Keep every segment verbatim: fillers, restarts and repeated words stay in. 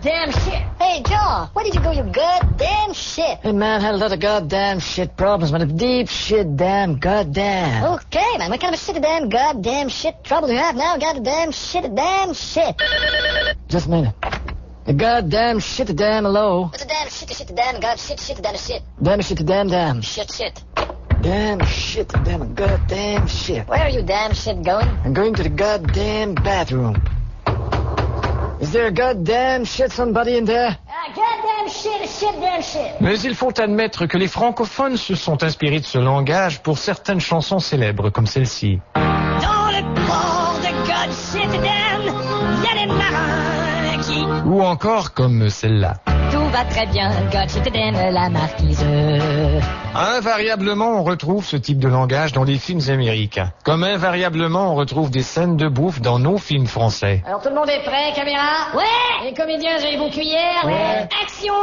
goddamn shit. Hey, Joe, where did you go, you goddamn shit? Hey, man, had a lot of goddamn shit problems, man. Of deep shit, damn, goddamn. Okay, man, what kind of shit, damn, goddamn shit trouble do you have now? Goddamn shit, damn shit. Just a minute. The goddamn shit, damn low. What's the damn shit, the shit, the damn, god shit, shit, the damn shit. Damn shit, damn, damn. Shit, shit. Damn shit, damn goddamn shit. Where are you damn shit going? I'm going to the goddamn bathroom. Is there a goddamn shit somebody in there? Ah, goddamn shit, shit, damn shit. Mais il faut admettre que les francophones se sont inspirés de ce langage pour certaines chansons célèbres comme celle-ci. Dans le port de god shit, damn, y'a des marins qui... Ou encore comme celle-là. Tout va très bien, god shit, damn, la marquise. Invariablement, on retrouve ce type de langage dans les films américains. Comme invariablement, on retrouve des scènes de bouffe dans nos films français. Alors tout le monde est prêt, caméra? Ouais! Les comédiens, j'ai vos cuillères? Ouais. Action!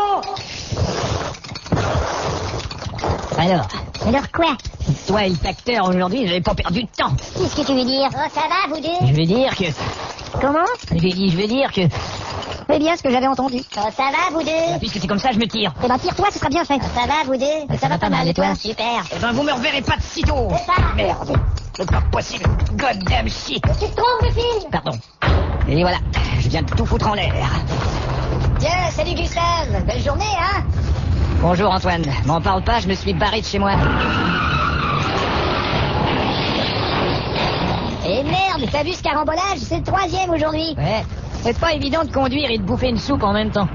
Alors? Alors quoi? Toi et le facteur, aujourd'hui, j'avais pas perdu de temps. Qu'est-ce que tu veux dire? Oh, ça va, vous deux? Je veux dire que... Comment? Je veux dire, je veux dire que... C'est bien ce que j'avais entendu. Oh, ça va, vous deux? Ah, puisque c'est comme ça, je me tire. Eh ben, tire-toi, ce sera bien fait. Ça va, vous deux? Ça, ça va pas mal, et toi? Super. Eh ben, vous me reverrez pas de sitôt. C'est ça. Merde. C'est pas possible. Goddamn shit. Tu te trompes de film? Pardon. Et voilà, je viens de tout foutre en l'air. Tiens, salut Gustave. Belle journée, hein? Bonjour Antoine. M'en parle pas, je me suis barré de chez moi. Et merde, t'as vu ce carambolage? C'est le troisième aujourd'hui. Ouais. C'est pas évident de conduire et de bouffer une soupe en même temps.